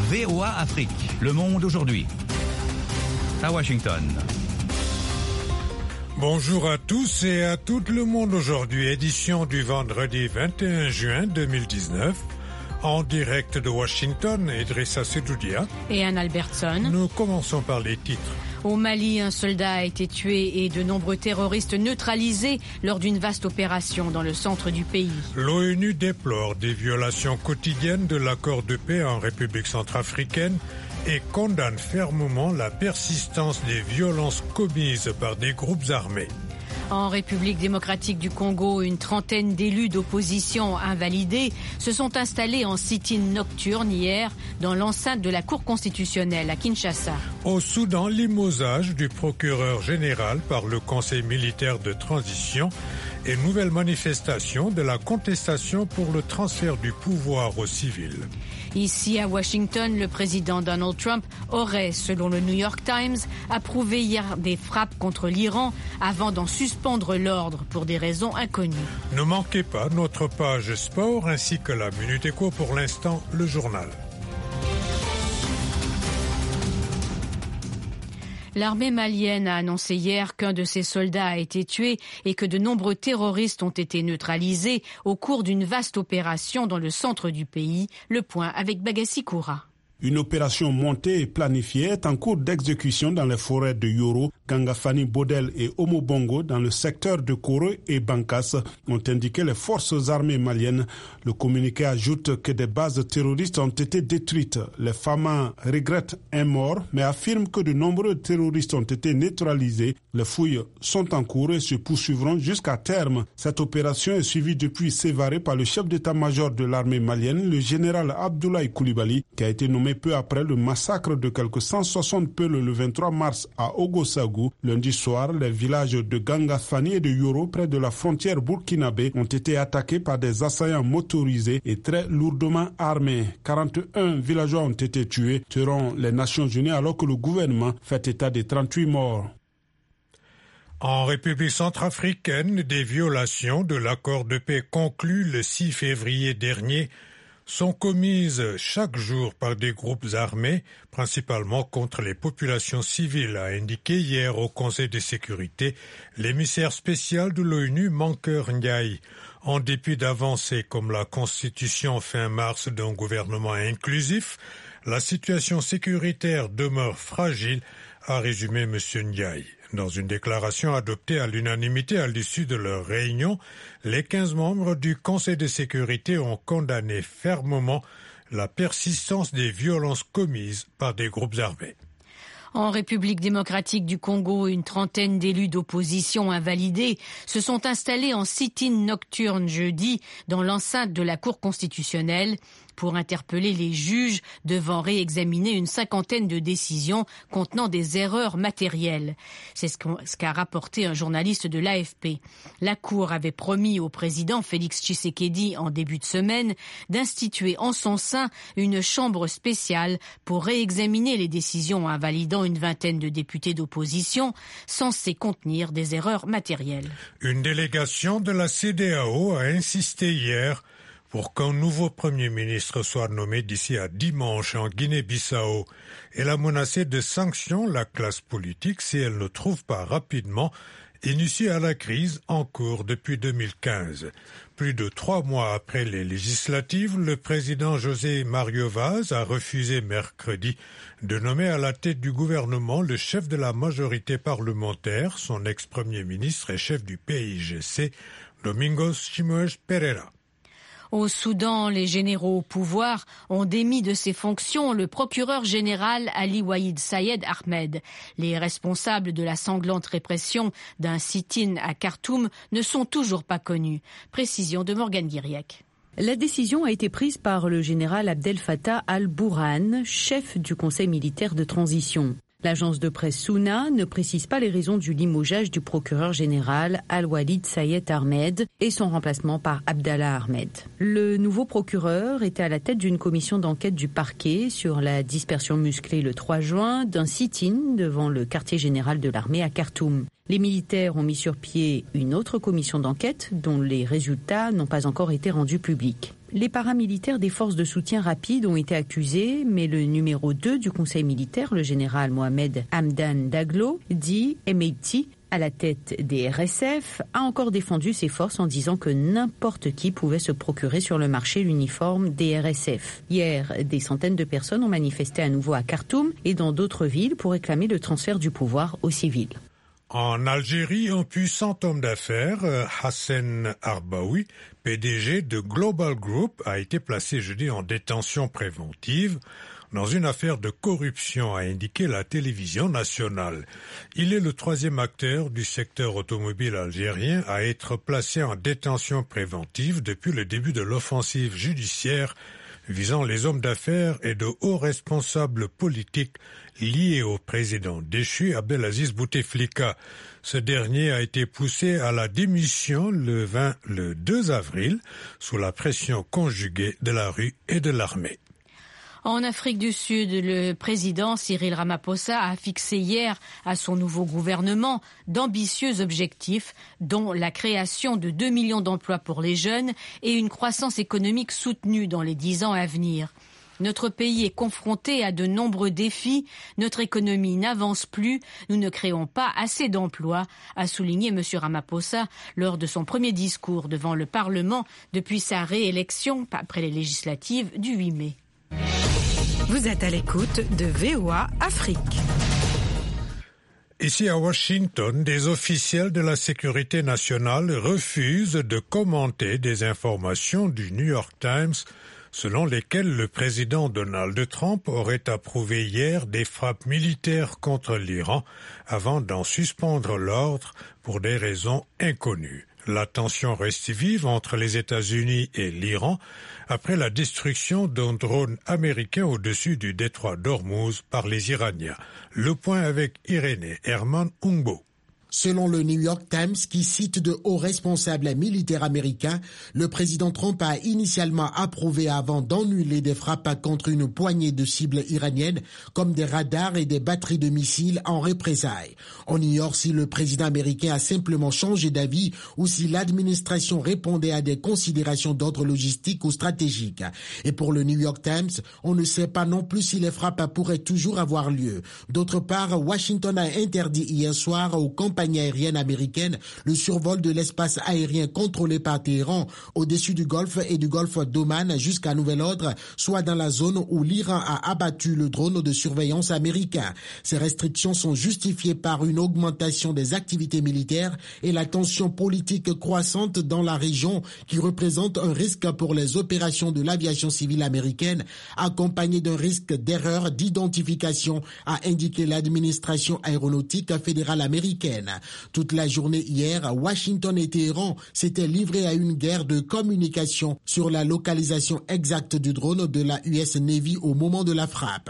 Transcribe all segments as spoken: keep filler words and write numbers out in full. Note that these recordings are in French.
V O A Afrique, Le Monde aujourd'hui. À Washington. Bonjour à tous et à tout le monde aujourd'hui, édition du vendredi vingt et un juin deux mille dix-neuf. En direct de Washington, Idrissa Sedoudia et Anne Albertson. Nous commençons par les titres. Au Mali, un soldat a été tué et de nombreux terroristes neutralisés lors d'une vaste opération dans le centre du pays. L'ONU déplore des violations quotidiennes de l'accord de paix en République centrafricaine et condamne fermement la persistance des violences commises par des groupes armés. En République démocratique du Congo, une trentaine d'élus d'opposition invalidés se sont installés en sit-in nocturne hier dans l'enceinte de la Cour constitutionnelle à Kinshasa. Au Soudan, limogeage du procureur général par le Conseil militaire de transition et nouvelle manifestation de la contestation pour le transfert du pouvoir aux civils. Ici à Washington, le président Donald Trump aurait, selon le New York Times, approuvé hier des frappes contre l'Iran avant d'en suspendre l'ordre pour des raisons inconnues. Ne manquez pas notre page sport ainsi que la Minute Éco, pour l'instant le journal. L'armée malienne a annoncé hier qu'un de ses soldats a été tué et que de nombreux terroristes ont été neutralisés au cours d'une vaste opération dans le centre du pays. Le point avec Bagassi Koura. Une opération montée et planifiée est en cours d'exécution dans les forêts de Yoro, Gangafani, Bodel et Omobongo dans le secteur de Koro et Bankas, ont indiqué les forces armées maliennes. Le communiqué ajoute que des bases terroristes ont été détruites. Les Famas regrettent un mort, mais affirment que de nombreux terroristes ont été neutralisés. Les fouilles sont en cours et se poursuivront jusqu'à terme. Cette opération est suivie depuis Sévaré par le chef d'état-major de l'armée malienne, le général Abdoulaye Coulibaly, qui a été nommé peu après le massacre de quelques cent soixante Peuls le vingt-trois mars à Ogosagou. Lundi soir, les villages de Gangafani et de Yoro, près de la frontière burkinabé, ont été attaqués par des assaillants motorisés et très lourdement armés. quarante et un villageois ont été tués, selon les Nations Unies, alors que le gouvernement fait état de trente-huit morts. En République centrafricaine, des violations de l'accord de paix conclu le six février dernier sont commises chaque jour par des groupes armés, principalement contre les populations civiles, a indiqué hier au Conseil de sécurité l'émissaire spécial de l'ONU, Mankeur Ndiaye. En dépit d'avancées comme la constitution fin mars d'un gouvernement inclusif, la situation sécuritaire demeure fragile, a résumé M. Ndiaye. Dans une déclaration adoptée à l'unanimité à l'issue de leur réunion, les quinze membres du Conseil de sécurité ont condamné fermement la persistance des violences commises par des groupes armés. En République démocratique du Congo, une trentaine d'élus d'opposition invalidés se sont installés en sit-in nocturne jeudi dans l'enceinte de la Cour constitutionnelle pour interpeller les juges devant réexaminer une cinquantaine de décisions contenant des erreurs matérielles. C'est ce qu'a rapporté un journaliste de l'A F P. La Cour avait promis au président Félix Tshisekedi en début de semaine d'instituer en son sein une chambre spéciale pour réexaminer les décisions invalidant une vingtaine de députés d'opposition censés contenir des erreurs matérielles. Une délégation de la C E D E A O a insisté hier pour qu'un nouveau Premier ministre soit nommé d'ici à dimanche en Guinée-Bissau. Elle a menacé de sanctions la classe politique si elle ne trouve pas rapidement une issue à la crise en cours depuis deux mille quinze. Plus de trois mois après les législatives, le président José Mario Vaz a refusé mercredi de nommer à la tête du gouvernement le chef de la majorité parlementaire, son ex-premier ministre et chef du P I G C, Domingos Simões Pereira. Au Soudan, les généraux au pouvoir ont démis de ses fonctions le procureur général Ali Waïd Sayed Ahmed. Les responsables de la sanglante répression d'un sit-in à Khartoum ne sont toujours pas connus. Précision de Morgane Guiriec. La décision a été prise par le général Abdel Fattah al-Burhan, chef du conseil militaire de transition. L'agence de presse Souna ne précise pas les raisons du limogeage du procureur général Al-Walid Sayed Ahmed et son remplacement par Abdallah Ahmed. Le nouveau procureur était à la tête d'une commission d'enquête du parquet sur la dispersion musclée le trois juin d'un sit-in devant le quartier général de l'armée à Khartoum. Les militaires ont mis sur pied une autre commission d'enquête dont les résultats n'ont pas encore été rendus publics. Les paramilitaires des forces de soutien rapide ont été accusés, mais le numéro deux du conseil militaire, le général Mohamed Hamdan Daglo, dit Hemedti, à la tête des R S F, a encore défendu ses forces en disant que n'importe qui pouvait se procurer sur le marché l'uniforme des R S F. Hier, des centaines de personnes ont manifesté à nouveau à Khartoum et dans d'autres villes pour réclamer le transfert du pouvoir aux civils. En Algérie, un puissant homme d'affaires, Hassan Arbaoui, P D G de Global Group, a été placé jeudi en détention préventive dans une affaire de corruption, a indiqué la télévision nationale. Il est le troisième acteur du secteur automobile algérien à être placé en détention préventive depuis le début de l'offensive judiciaire visant les hommes d'affaires et de hauts responsables politiques liés au président déchu Abdelaziz Bouteflika. Ce dernier a été poussé à la démission le, vingt, le deux avril sous la pression conjuguée de la rue et de l'armée. En Afrique du Sud, le président Cyril Ramaphosa a fixé hier à son nouveau gouvernement d'ambitieux objectifs, dont la création de deux millions d'emplois pour les jeunes et une croissance économique soutenue dans les dix ans à venir. Notre pays est confronté à de nombreux défis, notre économie n'avance plus, nous ne créons pas assez d'emplois, a souligné M. Ramaphosa lors de son premier discours devant le Parlement depuis sa réélection après les législatives du huit mai. Vous êtes à l'écoute de V O A Afrique. Ici à Washington, des officiels de la sécurité nationale refusent de commenter des informations du New York Times selon lesquelles le président Donald Trump aurait approuvé hier des frappes militaires contre l'Iran avant d'en suspendre l'ordre pour des raisons inconnues. La tension reste vive entre les États-Unis et l'Iran après la destruction d'un drone américain au-dessus du détroit d'Ormuz par les Iraniens. Le point avec Irénée Herman Ungbo. Selon le New York Times, qui cite de hauts responsables militaires américains, le président Trump a initialement approuvé avant d'annuler des frappes contre une poignée de cibles iraniennes, comme des radars et des batteries de missiles en représailles. On ignore si le président américain a simplement changé d'avis ou si l'administration répondait à des considérations d'ordre logistique ou stratégique. Et pour le New York Times, on ne sait pas non plus si les frappes pourraient toujours avoir lieu. D'autre part, Washington a interdit hier soir aux compagnies aérienne américaine le survol de l'espace aérien contrôlé par Téhéran au-dessus du Golfe et du Golfe d'Oman jusqu'à nouvel ordre, soit dans la zone où l'Iran a abattu le drone de surveillance américain. Ces restrictions sont justifiées par une augmentation des activités militaires et la tension politique croissante dans la région qui représente un risque pour les opérations de l'aviation civile américaine, accompagné d'un risque d'erreur d'identification, a indiqué l'administration aéronautique fédérale américaine. Toute la journée hier, Washington et Téhéran s'étaient livrés à une guerre de communication sur la localisation exacte du drone de la U S Navy au moment de la frappe.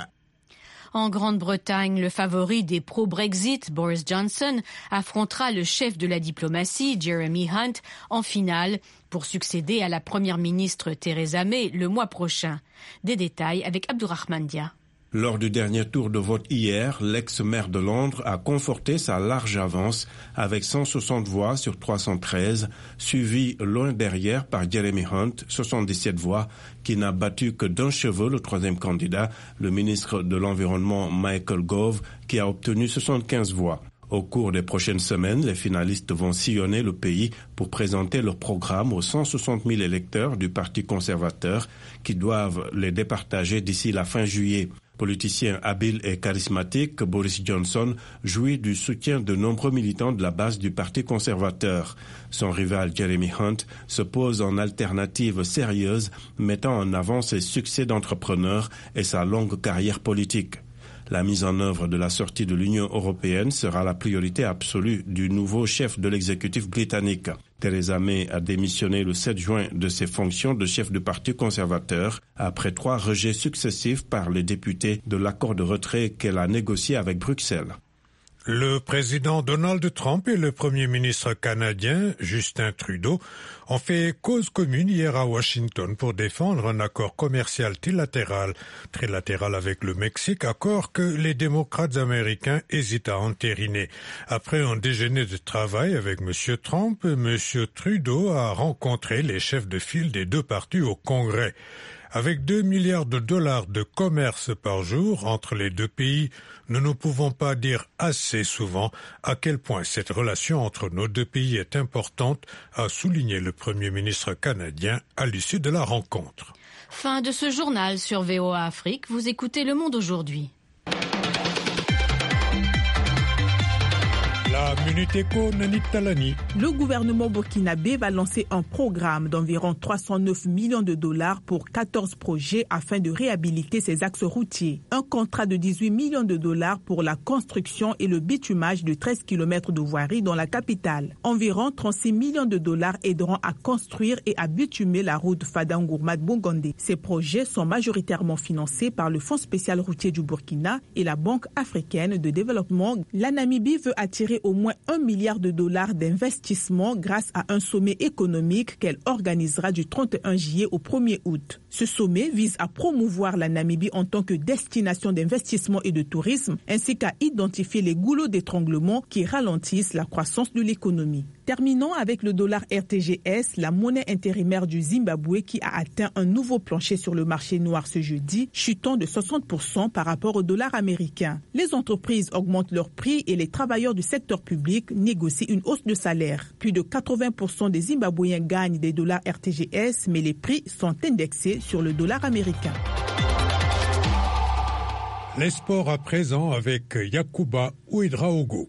En Grande-Bretagne, le favori des pro-Brexit, Boris Johnson, affrontera le chef de la diplomatie, Jeremy Hunt, en finale pour succéder à la première ministre Theresa May le mois prochain. Des détails avec Abdourahmane Dia. Lors du dernier tour de vote hier, l'ex-maire de Londres a conforté sa large avance avec cent soixante voix sur trois cent treize, suivi loin derrière par Jeremy Hunt, soixante-dix-sept voix, qui n'a battu que d'un cheveu le troisième candidat, le ministre de l'Environnement Michael Gove, qui a obtenu soixante-quinze voix. Au cours des prochaines semaines, les finalistes vont sillonner le pays pour présenter leur programme aux cent soixante mille électeurs du Parti conservateur qui doivent les départager d'ici la fin juillet. Politicien habile et charismatique, Boris Johnson jouit du soutien de nombreux militants de la base du Parti conservateur. Son rival Jeremy Hunt se pose en alternative sérieuse, mettant en avant ses succès d'entrepreneur et sa longue carrière politique. La mise en œuvre de la sortie de l'Union européenne sera la priorité absolue du nouveau chef de l'exécutif britannique. Theresa May a démissionné le sept juin de ses fonctions de chef du Parti conservateur après trois rejets successifs par les députés de l'accord de retrait qu'elle a négocié avec Bruxelles. Le président Donald Trump et le premier ministre canadien Justin Trudeau ont fait cause commune hier à Washington pour défendre un accord commercial trilatéral, trilatéral avec le Mexique, accord que les démocrates américains hésitent à entériner. Après un déjeuner de travail avec M. Trump, M. Trudeau a rencontré les chefs de file des deux partis au Congrès. Avec deux milliards de dollars de commerce par jour entre les deux pays, nous ne pouvons pas dire assez souvent à quel point cette relation entre nos deux pays est importante, a souligné le Premier ministre canadien à l'issue de la rencontre. Fin de ce journal sur V O A Afrique. Vous écoutez Le Monde aujourd'hui. La Minute Éco, Nanit Talani. Le gouvernement burkinabé va lancer un programme d'environ trois cent neuf millions de dollars pour quatorze projets afin de réhabiliter ses axes routiers. Un contrat de dix-huit millions de dollars pour la construction et le bitumage de treize kilomètres de voirie dans la capitale. Environ trente-six millions de dollars aideront à construire et à bitumer la route Fadang-Gourmad-Bongondé. Ces projets sont majoritairement financés par le Fonds spécial routier du Burkina et la Banque africaine de développement. La Namibie veut attirer au moins un milliard de dollars d'investissement grâce à un sommet économique qu'elle organisera du trente et un juillet au premier août. Ce sommet vise à promouvoir la Namibie en tant que destination d'investissement et de tourisme, ainsi qu'à identifier les goulots d'étranglement qui ralentissent la croissance de l'économie. Terminons avec le dollar R T G S, la monnaie intérimaire du Zimbabwe qui a atteint un nouveau plancher sur le marché noir ce jeudi, chutant de soixante pour cent par rapport au dollar américain. Les entreprises augmentent leurs prix et les travailleurs du secteur public négocient une hausse de salaire. Plus de quatre-vingts pour cent des Zimbabwéens gagnent des dollars R T G S, mais les prix sont indexés sur le dollar américain. Les sports à présent avec Yacouba Ouedraogo.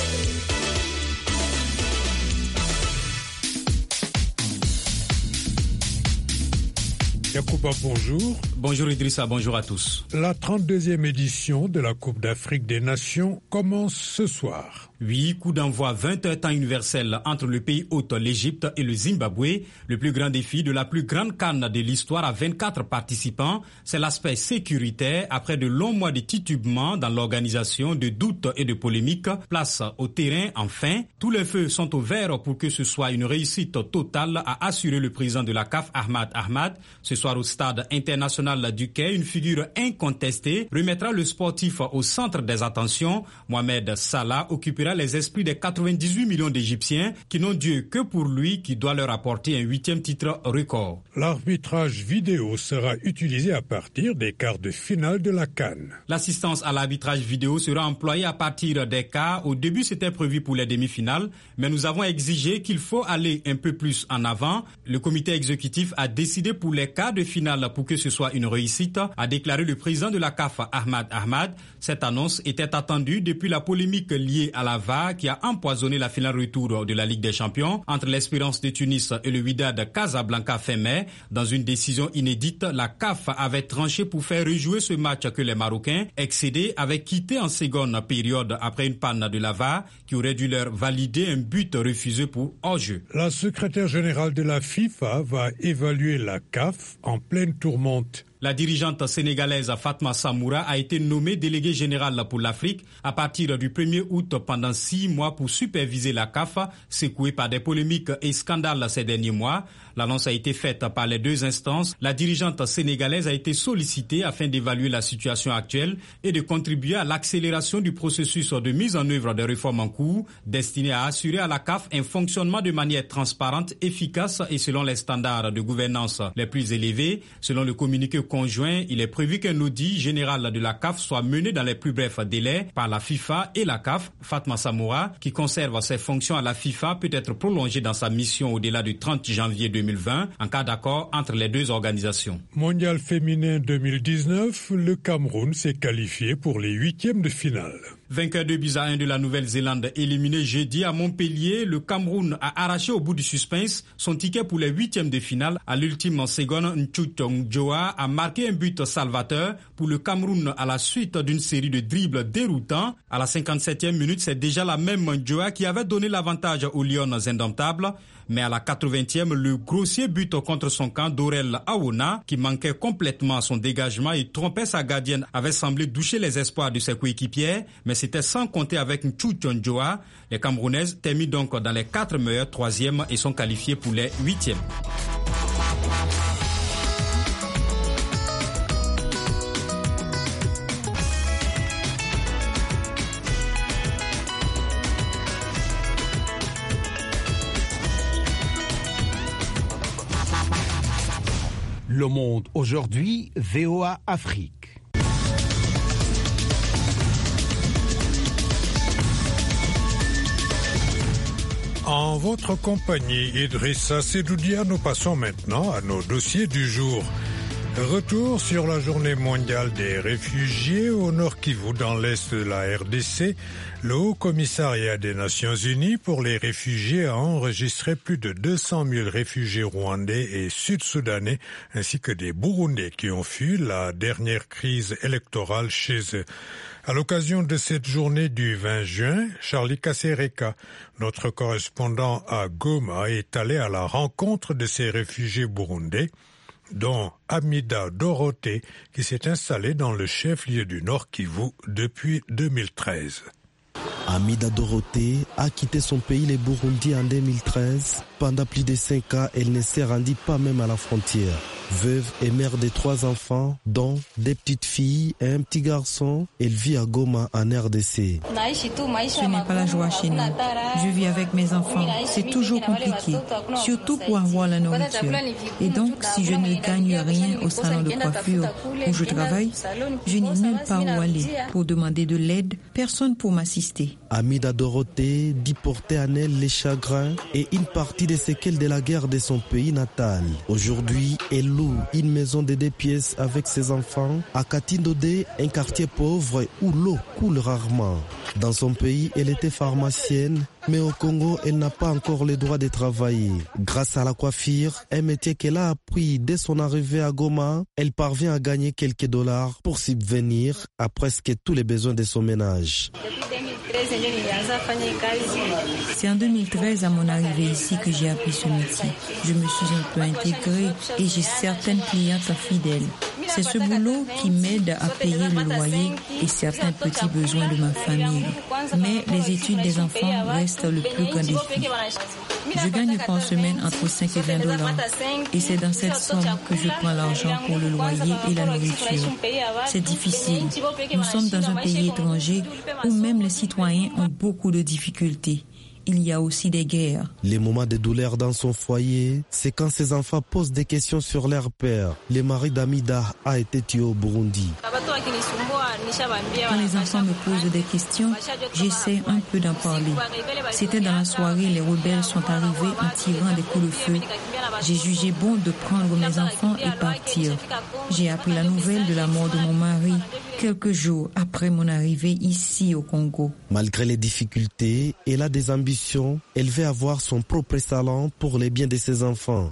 Yacouba, bonjour. Bonjour Idrissa, bonjour à tous. La trente-deuxième édition de la Coupe d'Afrique des Nations commence ce soir. Oui, coup d'envoi vingt heures temps universel entre le pays hôte, l'Égypte et le Zimbabwe. Le plus grand défi de la plus grande CAN de l'histoire à vingt-quatre participants, c'est l'aspect sécuritaire après de longs mois de titubement dans l'organisation, de doutes et de polémiques. Place au terrain, enfin. Tous les feux sont au vert pour que ce soit une réussite totale, a assuré le président de la C A F, Ahmad Ahmad. Ce soir au stade international du Quai, une figure incontestée remettra le sportif au centre des attentions. Mohamed Salah occupera les esprits des quatre-vingt-dix-huit millions d'Égyptiens qui n'ont Dieu que pour lui, qui doit leur apporter un huitième titre record. L'arbitrage vidéo sera utilisé à partir des quarts de finale de la CAN. L'assistance à l'arbitrage vidéo sera employée à partir des quarts. Au début, c'était prévu pour les demi-finales, mais nous avons exigé qu'il faut aller un peu plus en avant. Le comité exécutif a décidé pour les quarts de finale pour que ce soit une réussite, a déclaré le président de la C A F, Ahmad Ahmad. Cette annonce était attendue depuis la polémique liée à la V A R qui a empoisonné la finale retour de la Ligue des Champions entre l'Espérance de Tunis et le Wydad Casablanca fin mai. Dans une décision inédite, la C A F avait tranché pour faire rejouer ce match que les Marocains, excédés, avaient quitté en seconde période après une panne de la V A R qui aurait dû leur valider un but refusé pour hors-jeu. La secrétaire générale de la FIFA va évaluer la C A F en pleine tourmente. La dirigeante sénégalaise Fatma Samoura a été nommée déléguée générale pour l'Afrique à partir du premier août pendant six mois pour superviser la C A F, secouée par des polémiques et scandales ces derniers mois. L'annonce a été faite par les deux instances. La dirigeante sénégalaise a été sollicitée afin d'évaluer la situation actuelle et de contribuer à l'accélération du processus de mise en œuvre des réformes en cours destinées à assurer à la C A F un fonctionnement de manière transparente, efficace et selon les standards de gouvernance les plus élevés. Selon le communiqué conjoint, il est prévu qu'un audit général de la C A F soit mené dans les plus brefs délais par la FIFA et la C A F. Fatma Samoura, qui conserve ses fonctions à la FIFA, peut être prolongée dans sa mission au-delà du trente janvier deux mille vingt en cas d'accord entre les deux organisations. Mondial féminin deux mille dix-neuf, le Cameroun s'est qualifié pour les huitièmes de finale. Vainqueur de buts à un de la Nouvelle-Zélande éliminé jeudi à Montpellier, le Cameroun a arraché au bout du suspense son ticket pour les huitièmes de finale. À l'ultime seconde, Nchutong Joa a marqué un but salvateur pour le Cameroun à la suite d'une série de dribbles déroutants. À la cinquante-septième minute, c'est déjà la même Joa qui avait donné l'avantage aux Lions indomptables. Mais à la quatre-vingtième, le grossier but contre son camp d'Aurel Awona, qui manquait complètement son dégagement et trompait sa gardienne, avait semblé doucher les espoirs de ses coéquipiers. Mais c'était sans compter avec Nchu Tchondjoa. Les Camerounaises terminent donc dans les quatre meilleures troisièmes et sont qualifiées pour les huitièmes. Le Monde aujourd'hui, V O A Afrique. En votre compagnie, Idrissa Sedoudia, nous passons maintenant à nos dossiers du jour. Retour sur la journée mondiale des réfugiés au Nord Kivu, dans l'est de la R D C. Le Haut Commissariat des Nations Unies pour les réfugiés a enregistré plus de deux cent mille réfugiés rwandais et sud-soudanais, ainsi que des Burundais qui ont fui la dernière crise électorale chez eux. À l'occasion de cette journée du vingt juin, Charlie Kasereka, notre correspondant à Goma, est allé à la rencontre de ces réfugiés burundais, dont Amida Dorothée, qui s'est installée dans le chef-lieu du Nord Kivu depuis deux mille treize. Amida Dorothée a quitté son pays, le Burundi, en deux mille treize. Pendant plus de cinq ans, elle ne s'est rendue pas même à la frontière. Veuve et mère de trois enfants, dont des petites filles et un petit garçon, elle vit à Goma, en R D C. Ce n'est pas la joie chez nous. Je vis avec mes enfants. C'est toujours compliqué, surtout pour avoir la nourriture. Et donc, si je ne gagne rien au salon de coiffure où je travaille, je n'ai nulle part où aller pour demander de l'aide, personne pour m'assister. Amida Dorothée dit porter en elle les chagrins et une partie des séquelles de la guerre de son pays natal. Aujourd'hui, elle loue une maison de deux pièces avec ses enfants à Katindodé, un quartier pauvre où l'eau coule rarement. Dans son pays, elle était pharmacienne, mais au Congo, elle n'a pas encore le droit de travailler. Grâce à la coiffure, un métier qu'elle a appris dès son arrivée à Goma, elle parvient à gagner quelques dollars pour subvenir à presque tous les besoins de son ménage. C'est en deux mille treize, à mon arrivée ici, que j'ai appris ce métier. Je me suis un peu intégrée et j'ai certaines clientes fidèles. C'est ce boulot qui m'aide à payer le loyer et certains petits besoins de ma famille. Mais les études des enfants restent le plus grand défi. Je gagne par semaine entre cinq et vingt dollars. Et c'est dans cette somme que je prends l'argent pour le loyer et la nourriture. C'est difficile. Nous sommes dans un pays étranger où même les citoyens ont beaucoup de difficultés. Il y a aussi des guerres. Les moments de douleur dans son foyer, c'est quand ses enfants posent des questions sur leur père. Le mari d'Amida a été tué au Burundi. Quand les enfants me posent des questions, j'essaie un peu d'en parler. C'était dans la soirée, les rebelles sont arrivés en tirant des coups de feu. J'ai jugé bon de prendre mes enfants et partir. J'ai appris la nouvelle de la mort de mon mari quelques jours après mon arrivée ici au Congo. Malgré les difficultés, elle a des ambitions. Elle veut avoir son propre salon pour les biens de ses enfants.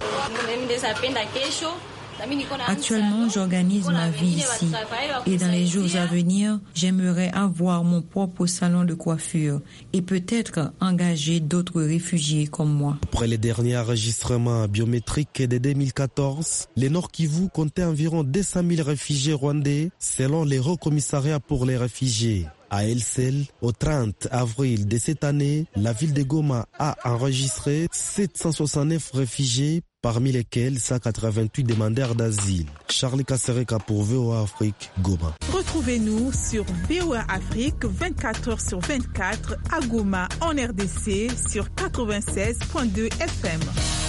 Actuellement, j'organise ma vie ici et dans les jours à venir, j'aimerais avoir mon propre salon de coiffure et peut-être engager d'autres réfugiés comme moi. Après les derniers enregistrements biométriques de deux mille quatorze, le Nord Kivu comptait environ deux cent mille réfugiés rwandais selon le Haut Commissariat pour les réfugiés. À elle seule, au trente avril de cette année, la ville de Goma a enregistré sept cent soixante-neuf réfugiés, parmi lesquels cent quatre-vingt-huit demandeurs d'asile. Charlie Kasereka pour V O A Afrique, Goma. Retrouvez-nous sur V O A Afrique vingt-quatre heures sur vingt-quatre à Goma en R D C sur quatre-vingt-seize virgule deux F M.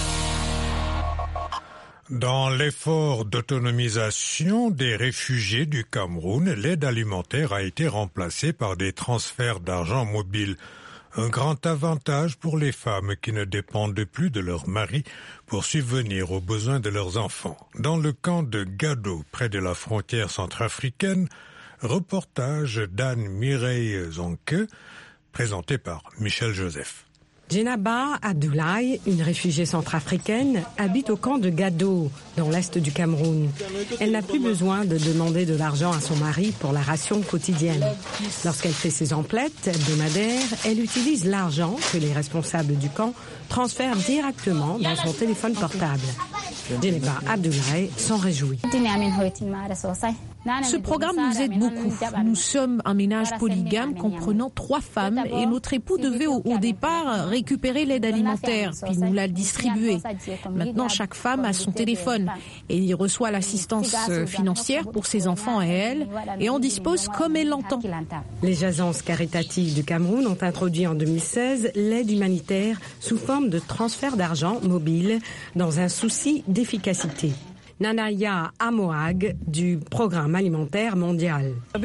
Dans l'effort d'autonomisation des réfugiés du Cameroun, l'aide alimentaire a été remplacée par des transferts d'argent mobile. Un grand avantage pour les femmes qui ne dépendent plus de leur mari pour subvenir aux besoins de leurs enfants. Dans le camp de Gado, près de la frontière centrafricaine, reportage d'Anne-Mireille Zonke, présenté par Michel Joseph. Djenaba Abdoulaye, une réfugiée centrafricaine, habite au camp de Gado, dans l'est du Cameroun. Elle n'a plus besoin de demander de l'argent à son mari pour la ration quotidienne. Lorsqu'elle fait ses emplettes hebdomadaires, elle utilise l'argent que les responsables du camp transfèrent directement dans son téléphone portable. Djenaba Abdoulaye s'en réjouit. Ce programme nous aide beaucoup. Nous sommes un ménage polygame comprenant trois femmes et notre époux devait au, au départ récupérer l'aide alimentaire, puis nous la distribuer. Maintenant, chaque femme a son téléphone et il reçoit l'assistance financière pour ses enfants et elle, et on dispose comme elle l'entend. Les agences caritatives du Cameroun ont introduit en deux mille seize l'aide humanitaire sous forme de transfert d'argent mobile dans un souci d'efficacité. Nanaya Amoag du Programme alimentaire mondial. Le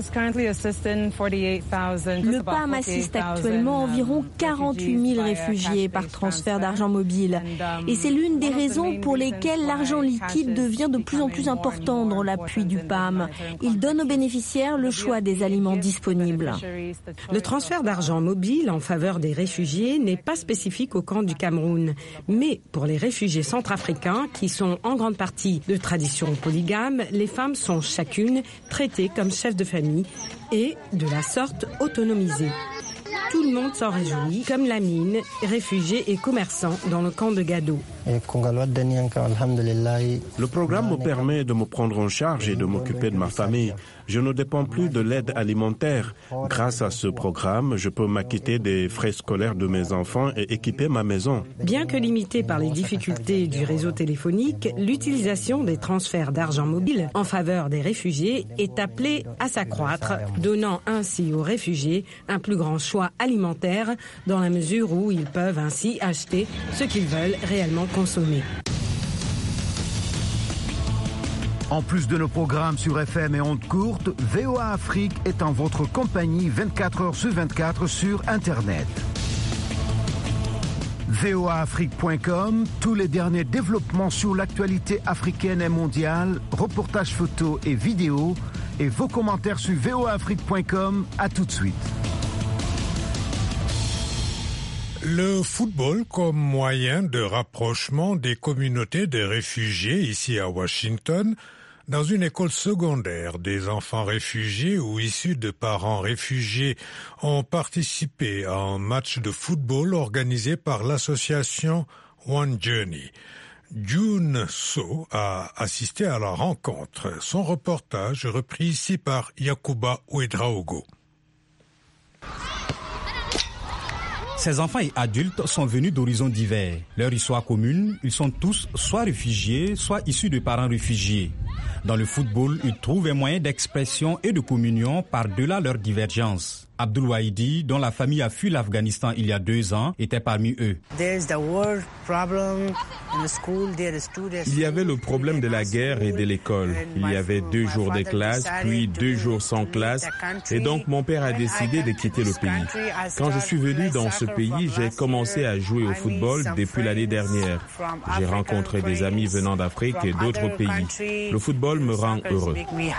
P A M assiste actuellement environ quarante-huit mille réfugiés par transfert d'argent mobile. Et c'est l'une des raisons pour lesquelles l'argent liquide devient de plus en plus important dans l'appui du P A M. Il donne aux bénéficiaires le choix des aliments disponibles. Le transfert d'argent mobile en faveur des réfugiés n'est pas spécifique au camp du Cameroun. Mais pour les réfugiés centrafricains, qui sont en grande partie de tradition polygame, les femmes sont chacune traitées comme chefs de famille et, de la sorte, autonomisées. Tout le monde s'en réjouit, comme Lamine, réfugié et commerçant dans le camp de Gado. Le programme me permet de me prendre en charge et de m'occuper de ma famille. Je ne dépends plus de l'aide alimentaire. Grâce à ce programme, je peux m'acquitter des frais scolaires de mes enfants et équiper ma maison. Bien que limitée par les difficultés du réseau téléphonique, l'utilisation des transferts d'argent mobile en faveur des réfugiés est appelée à s'accroître, donnant ainsi aux réfugiés un plus grand choix alimentaire dans la mesure où ils peuvent ainsi acheter ce qu'ils veulent réellement consommer. En plus de nos programmes sur F M et ondes courtes, V O A Afrique est en votre compagnie vingt-quatre heures sur vingt-quatre sur Internet. V O A Afrique point com, tous les derniers développements sur l'actualité africaine et mondiale, reportages photos et vidéos, et vos commentaires sur V O A Afrique point com. À tout de suite. Le football comme moyen de rapprochement des communautés des réfugiés ici à Washington. Dans une école secondaire, des enfants réfugiés ou issus de parents réfugiés ont participé à un match de football organisé par l'association One Journey. June So a assisté à la rencontre. Son reportage repris ici par Yakuba Ouedraogo. Ces enfants et adultes sont venus d'horizons divers. Leur histoire commune, ils sont tous soit réfugiés, soit issus de parents réfugiés. Dans le football, ils trouvent un moyen d'expression et de communion par-delà leurs divergences. Abdul Wahidi, dont la famille a fui l'Afghanistan il y a deux ans, était parmi eux. Il y avait le problème de la guerre et de l'école. Il y avait deux jours de classe, puis deux jours sans classe. Et donc mon père a décidé de quitter le pays. Quand je suis venu dans ce pays, j'ai commencé à jouer au football depuis l'année dernière. J'ai rencontré des amis venant d'Afrique et d'autres pays. Le football me rend heureux.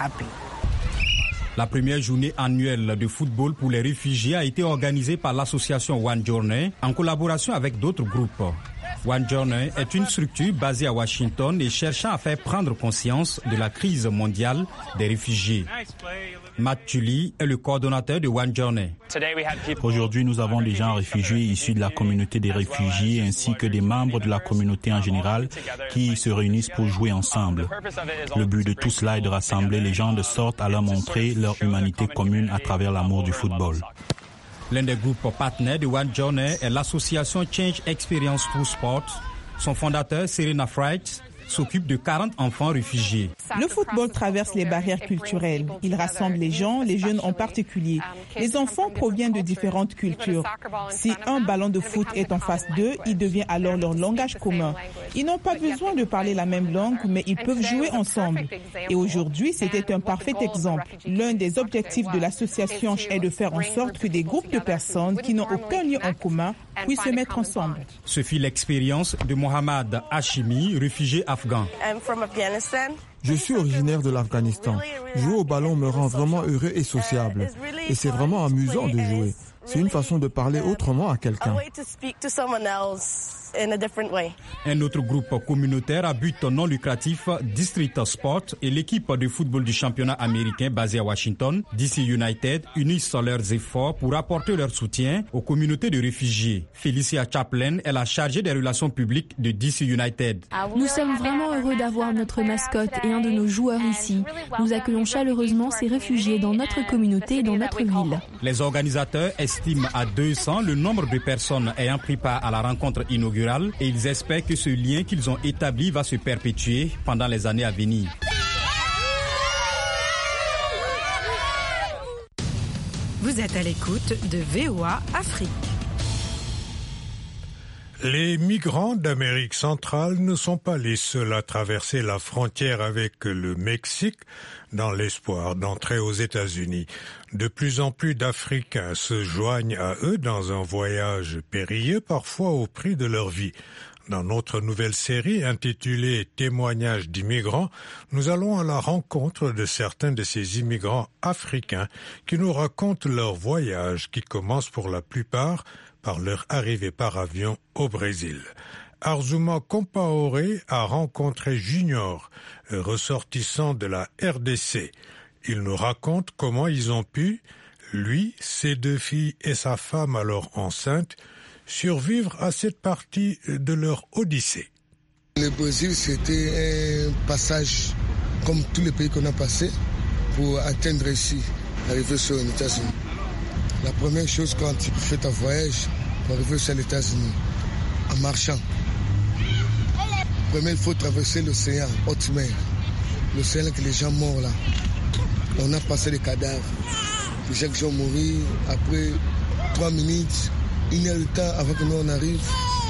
La première journée annuelle de football pour les réfugiés a été organisée par l'association One Journey en collaboration avec d'autres groupes. One Journey est une structure basée à Washington et cherchant à faire prendre conscience de la crise mondiale des réfugiés. Matt Tully est le coordonnateur de One Journey. Aujourd'hui, nous avons des gens réfugiés issus de la communauté des réfugiés ainsi que des membres de la communauté en général qui se réunissent pour jouer ensemble. Le but de tout cela est de rassembler les gens de sorte à leur montrer leur humanité commune à travers l'amour du football. L'un des groupes partenaires de One Journey est l'association Change Experience Through Sport. Son fondateur, Serena Fright, s'occupe de quarante enfants réfugiés. Le football traverse les barrières culturelles. Il rassemble les gens, les jeunes en particulier. Les enfants proviennent de différentes cultures. Si un ballon de foot est en face d'eux, il devient alors leur langage commun. Ils n'ont pas besoin de parler la même langue, mais ils peuvent jouer ensemble. Et aujourd'hui, c'était un parfait exemple. L'un des objectifs de l'association est de faire en sorte que des groupes de personnes qui n'ont aucun lien en commun puissent se mettre ensemble. Ce fut l'expérience de Mohammad Hashimi, réfugié afghan. Je suis originaire de l'Afghanistan. Jouer au ballon me rend vraiment heureux et sociable. Et c'est vraiment amusant de jouer. C'est une façon de parler autrement à quelqu'un. Un autre groupe communautaire à but non lucratif, District Sport, et l'équipe de football du championnat américain basée à Washington, D C United, unissent leurs efforts pour apporter leur soutien aux communautés de réfugiés. Felicia Chaplin est la chargée des relations publiques de D C United. Nous sommes vraiment heureux d'avoir notre mascotte et un de nos joueurs ici. Nous accueillons chaleureusement ces réfugiés dans notre communauté et dans notre ville. Les organisateurs estiment à deux cents le nombre de personnes ayant pris part à la rencontre inaugurale et ils espèrent que ce lien qu'ils ont établi va se perpétuer pendant les années à venir. Vous êtes à l'écoute de V O A Afrique. Les migrants d'Amérique centrale ne sont pas les seuls à traverser la frontière avec le Mexique dans l'espoir d'entrer aux États-Unis. De plus en plus d'Africains se joignent à eux dans un voyage périlleux, parfois au prix de leur vie. Dans notre nouvelle série intitulée « Témoignages d'immigrants », nous allons à la rencontre de certains de ces immigrants africains qui nous racontent leur voyage qui commence pour la plupart par leur arrivée par avion au Brésil. Arzuma Compaoré a rencontré Junior, ressortissant de la R D C. Il nous raconte comment ils ont pu, lui, ses deux filles et sa femme alors enceinte, survivre à cette partie de leur odyssée. Le Brésil, c'était un passage comme tous les pays qu'on a passé pour atteindre ici, arriver sur les États-Unis. La première chose quand tu fais ton voyage, pour arriver sur les États-Unis, en marchant. Premièrement, il faut traverser l'océan, haute mer. L'océan que les gens meurent là. On a passé les cadavres. Les gens qui ont mouru après trois minutes, une heure de temps avant que nous on arrive.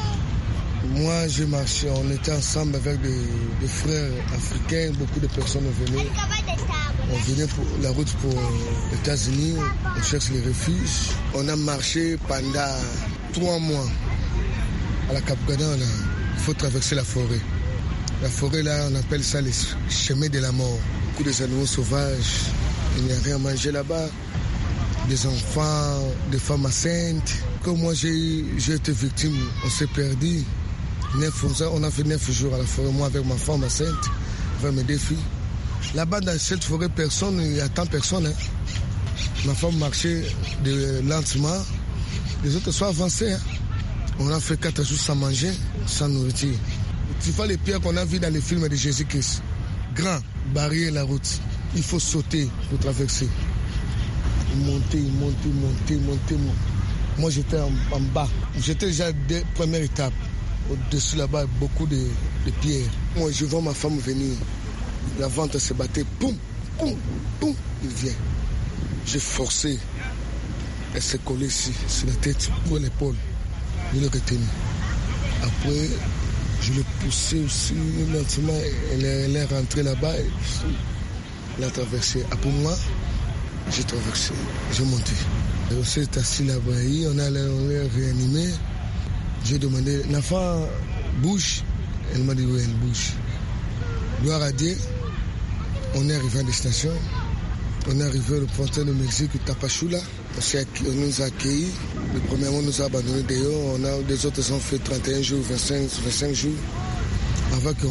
Moi, j'ai marché, on était ensemble avec des, des frères africains, beaucoup de personnes venaient. On venait pour la route pour les États-Unis, on cherche les refuges. On a marché pendant trois mois. À la Cap-Gardin, il faut traverser la forêt. La forêt, là, on appelle ça les chemins de la mort. Beaucoup d'animaux sauvages, il n'y a rien à manger là-bas. Des enfants, des femmes enceintes. Comme moi, j'ai, j'ai été victime, on s'est perdu. Neuf, on a fait neuf jours à la forêt, moi avec ma femme enceinte, avec mes deux filles. Là-bas, dans cette forêt, personne, il y a tant de personnes. Hein. Ma femme marchait de, lentement, les autres sont avancés. Hein. On a fait quatre jours sans manger, sans nourriture. Tu vois les pierres qu'on a vues dans les films de Jésus-Christ. Grand, barrière la route. Il faut sauter pour traverser. Monter, monter, monter, monter. Moi, j'étais en, en bas. J'étais déjà à la première étape. Au-dessus là-bas, beaucoup de, de pierres. Moi, je vois ma femme venir. La vente se battait. Poum, poum, poum. Il vient. J'ai forcé. Elle s'est collée ici, sur la tête, pour l'épaule. Je l'ai retenue. Après, je l'ai poussée aussi lentement. Elle est, elle est rentrée là-bas. Elle a traversé. Après moi, j'ai traversé. J'ai monté. On s'est assis là-bas. On a réanimé. J'ai demandé, l'enfant bouge. Elle m'a dit oui, elle bouge. Gloire à Dieu, on est arrivé à la station. On est arrivé au frontière du Mexique, Tapachula. On nous a accueillis. Le premier mois, on nous a abandonnés dehors. On a, les autres ont fait trente et un jours, vingt-cinq, vingt-cinq jours. Avant que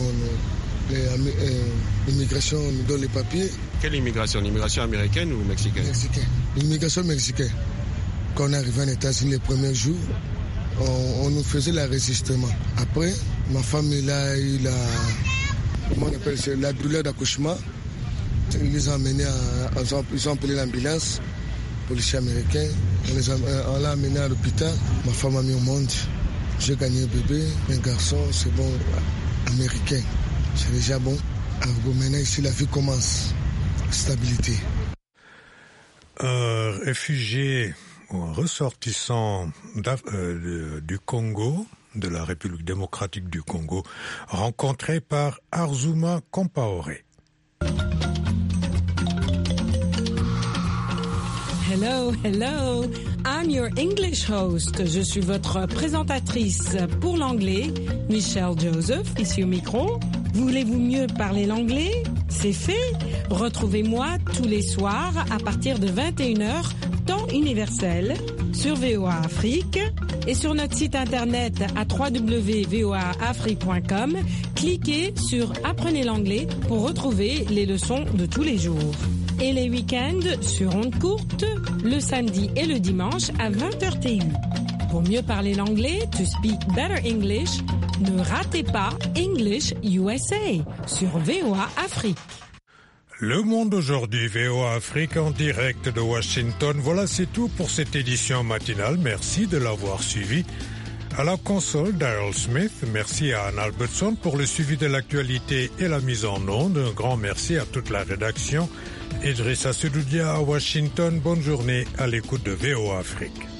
l'immigration nous donne les papiers. Quelle immigration? L'immigration américaine ou mexicaine? Mexicaine. L'immigration mexicaine. Quand on est arrivé aux États-Unis les premiers jours, on, on nous faisait l'enregistrement. Après, ma femme elle a eu la, comment on appelle ça, la douleur d'accouchement. Ils les ont amenés, à, ils ont appelé l'ambulance, policier américain. On, les a, on l'a amené à l'hôpital. Ma femme a mis au monde. J'ai gagné un bébé, un garçon, c'est bon, américain. C'est déjà bon. Alors maintenant, ici, la vie commence. Stabilité. Un réfugié ou un ressortissant euh, du Congo, de la République démocratique du Congo, rencontré par Arzuma Compaoré. Hello, hello. I'm your English host. Je suis votre présentatrice pour l'anglais, Michelle Joseph, ici au micro. Voulez-vous mieux parler l'anglais? C'est fait. Retrouvez-moi tous les soirs à partir de vingt et une heures, temps universel, sur V O A Afrique, Et sur notre site internet à w w w point v o a afrique point com, cliquez sur Apprenez l'anglais pour retrouver les leçons de tous les jours. Et les week-ends sur ondes courtes, le samedi et le dimanche à vingt heures T U. Pour mieux parler l'anglais, to speak better English, ne ratez pas English U S A sur V O A Afrique. Le Monde aujourd'hui, V O A Afrique en direct de Washington. Voilà, c'est tout pour cette édition matinale. Merci de l'avoir suivi. À la console, Daryl Smith. Merci à Anne Albertson pour le suivi de l'actualité et la mise en onde. Un grand merci à toute la rédaction. Idrissa Sedoudia à Washington. Bonne journée à l'écoute de V O A Afrique.